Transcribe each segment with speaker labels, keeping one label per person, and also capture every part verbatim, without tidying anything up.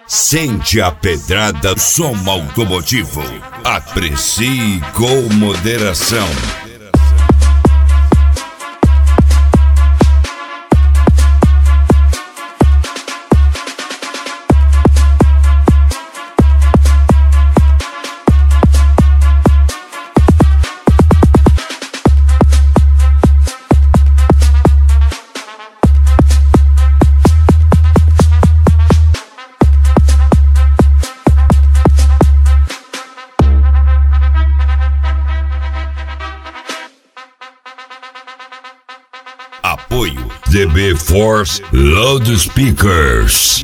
Speaker 1: Sente a pedrada, som automotivo. Aprecie com moderação. Apoio D B Force Loudspeakers.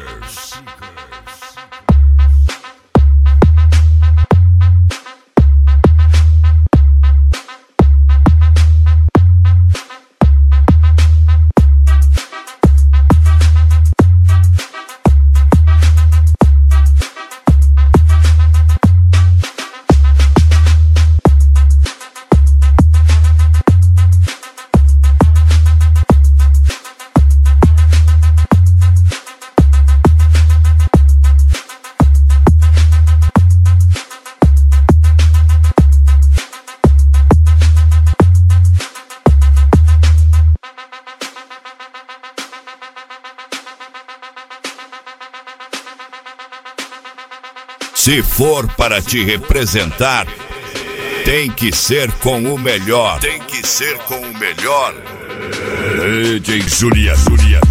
Speaker 1: Se for para te representar, tem que ser com o melhor. Tem que ser com o melhor. D J Julia, Julia.